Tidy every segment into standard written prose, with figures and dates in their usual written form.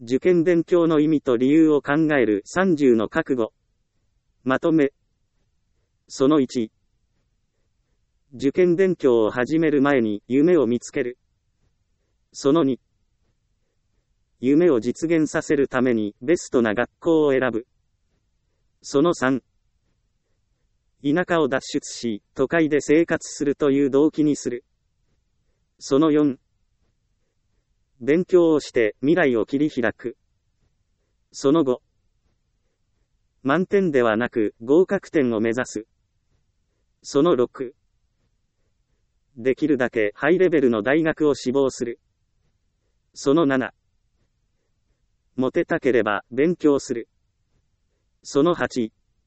受験勉強の意味と理由を考える30の覚悟。まとめ。その1。受験勉強を始める前に夢を見つける。その2。夢を実現させるためにベストな学校を選ぶ。その3。田舎を脱出し、都会で生活するという動機にする。その4。勉強をして未来を切り開く。その5。満点ではなく合格点を目指す。その6。できるだけハイレベルの大学を志望する。その7。モテたければ勉強する。その8。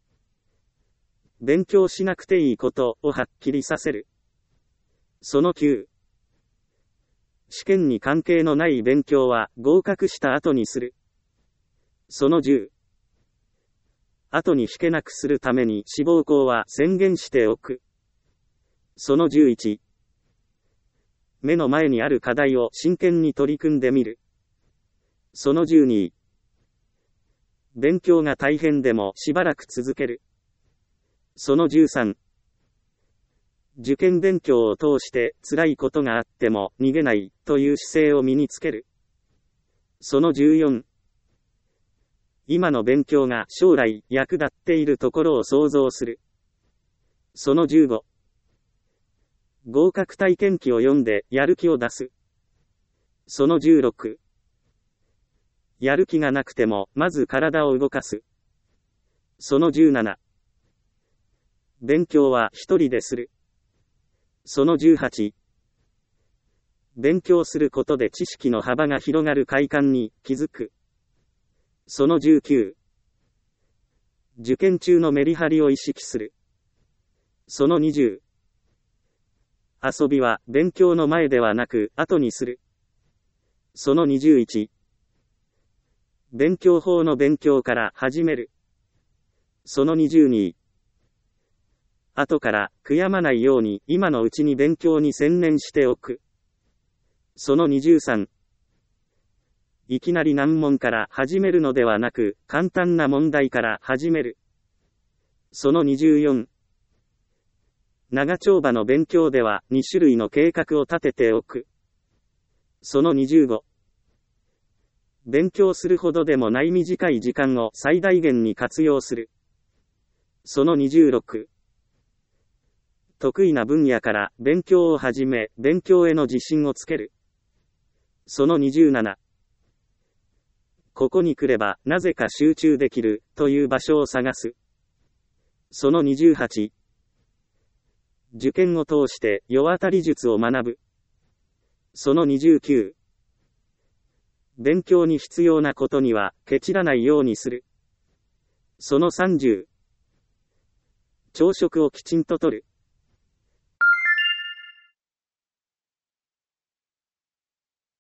勉強しなくていいことをはっきりさせる。その9。試験に関係のない勉強は合格した後にする。その10。後に引けなくするために志望校は宣言しておく。その11。目の前にある課題を真剣に取り組んでみる。その12。勉強が大変でもしばらく続ける。その13。受験勉強を通して辛いことがあっても逃げないという姿勢を身につける。その14。今の勉強が将来役立っているところを想像する。その15。合格体験記を読んでやる気を出す。その16。やる気がなくてもまず体を動かす。その17。勉強は一人でする。その18。勉強することで知識の幅が広がる快感に気づく。その19。受験中のメリハリを意識する。その20。遊びは勉強の前ではなく後にする。その21。勉強法の勉強から始める。その22。後から悔やまないように今のうちに勉強に専念しておく。その23。いきなり難問から始めるのではなく簡単な問題から始める。その24。長丁場の勉強では2種類の計画を立てておく。その25。勉強するほどでもない短い時間を最大限に活用する。その26。得意な分野から勉強を始め、勉強への自信をつける。その27。ここに来ればなぜか集中できるという場所を探す。その28。受験を通して世当たり術を学ぶ。その29。勉強に必要なことにはケチらないようにする。その30。朝食をきちんととる。